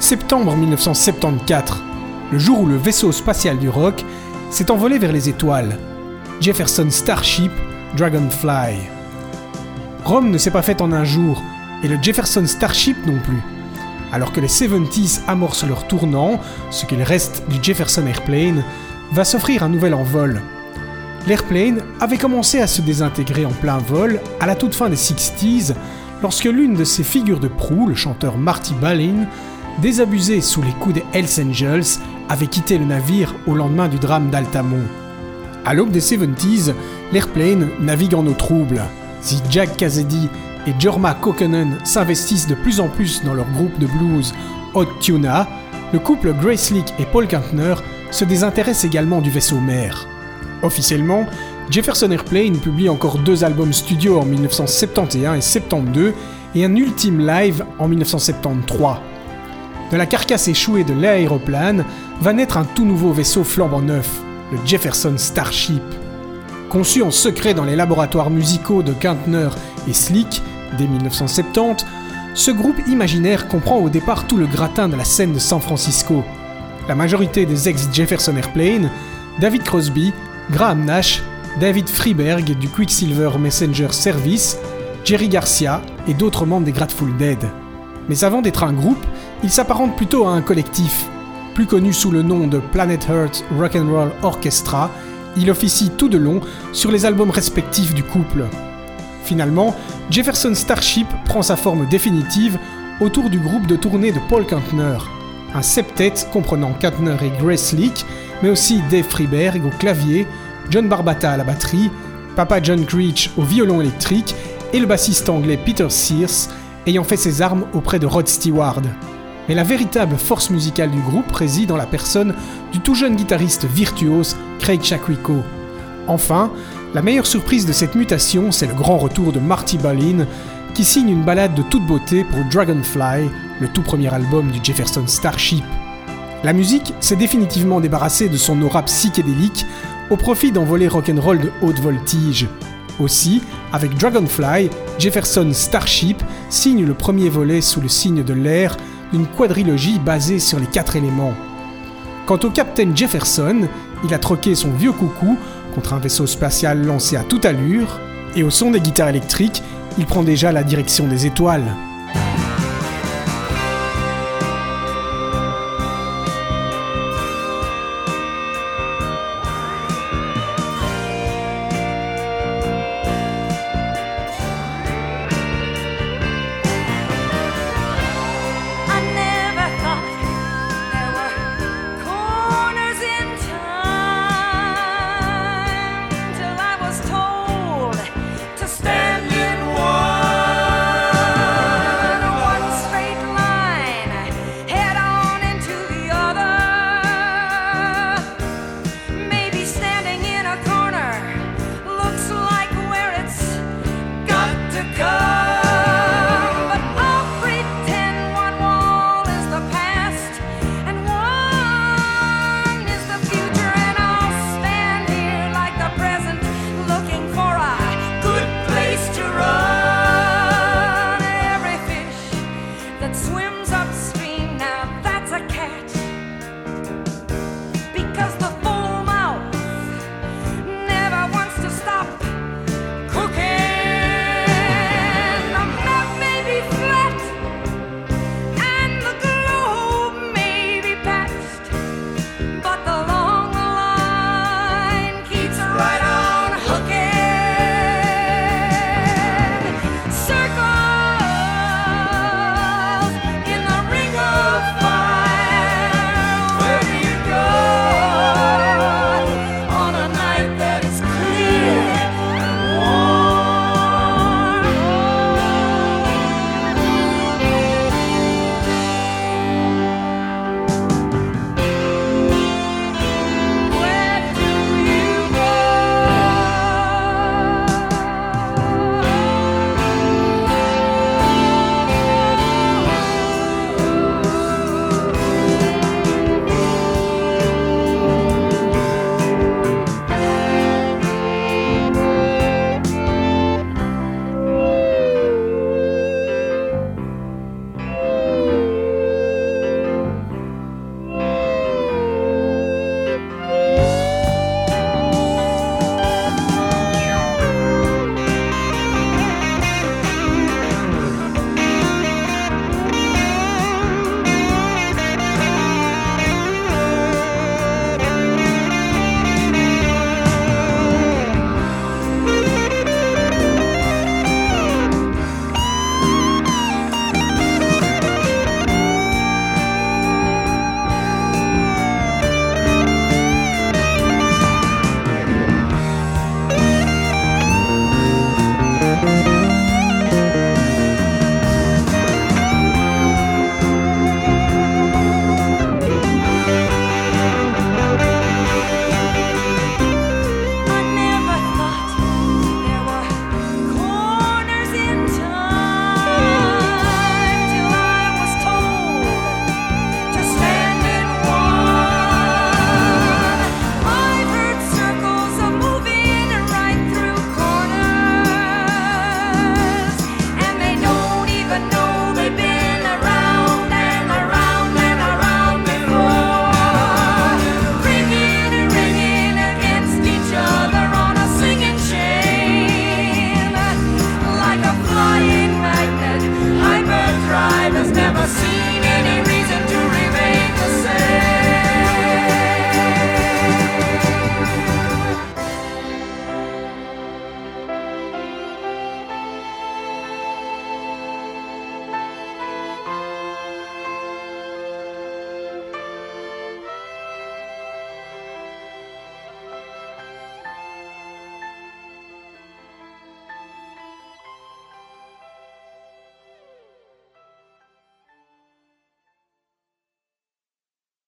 septembre 1974, le jour où le vaisseau spatial du rock s'est envolé vers les étoiles. Jefferson Starship Dragonfly. Rome ne s'est pas faite en un jour, et le Jefferson Starship non plus. Alors que les 70s amorcent leur tournant, ce qu'il reste du Jefferson Airplane va s'offrir un nouvel envol. L'Airplane avait commencé à se désintégrer en plein vol à la toute fin des 60s, lorsque l'une de ses figures de proue, le chanteur Marty Balin, désabusé sous les coups des Hells Angels, avait quitté le navire au lendemain du drame d'Altamont. À l'aube des 70s, l'Airplane navigue en eau trouble. Si Jack Cassidy et Jorma Kaukonen s'investissent de plus en plus dans leur groupe de blues Hot Tuna, le couple Grace Slick et Paul Kantner se désintéresse également du vaisseau mère. Officiellement, Jefferson Airplane publie encore 2 albums studio en 1971 et 72 et un ultime live en 1973. De la carcasse échouée de l'aéroplane va naître un tout nouveau vaisseau flambant neuf, le Jefferson Starship. Conçu en secret dans les laboratoires musicaux de Kantner et Slick dès 1970, ce groupe imaginaire comprend au départ tout le gratin de la scène de San Francisco. La majorité des ex-Jefferson Airplane, David Crosby, Graham Nash, David Freeberg du Quicksilver Messenger Service, Jerry Garcia et d'autres membres des Grateful Dead. Mais avant d'être un groupe, il s'apparente plutôt à un collectif. Plus connu sous le nom de Planet Earth Rock'n'Roll Orchestra, il officie tout de long sur les albums respectifs du couple. Finalement, Jefferson Starship prend sa forme définitive autour du groupe de tournée de Paul Kantner, un septet comprenant Kantner et Grace Slick, mais aussi Dave Freeberg au clavier, John Barbata à la batterie, Papa John Creech au violon électrique et le bassiste anglais Peter Sears, ayant fait ses armes auprès de Rod Stewart. Mais la véritable force musicale du groupe réside dans la personne du tout jeune guitariste virtuose Craig Chaquico. Enfin, la meilleure surprise de cette mutation, c'est le grand retour de Marty Balin, qui signe une ballade de toute beauté pour Dragonfly, le tout premier album du Jefferson Starship. La musique s'est définitivement débarrassée de son aura psychédélique au profit d'envolées rock'n'roll de haute voltige. Aussi, avec Dragonfly, Jefferson Starship signe le premier volet sous le signe de l'air d'une quadrilogie basée sur les 4 éléments. Quant au Captain Jefferson, il a troqué son vieux coucou contre un vaisseau spatial lancé à toute allure, et au son des guitares électriques, il prend déjà la direction des étoiles.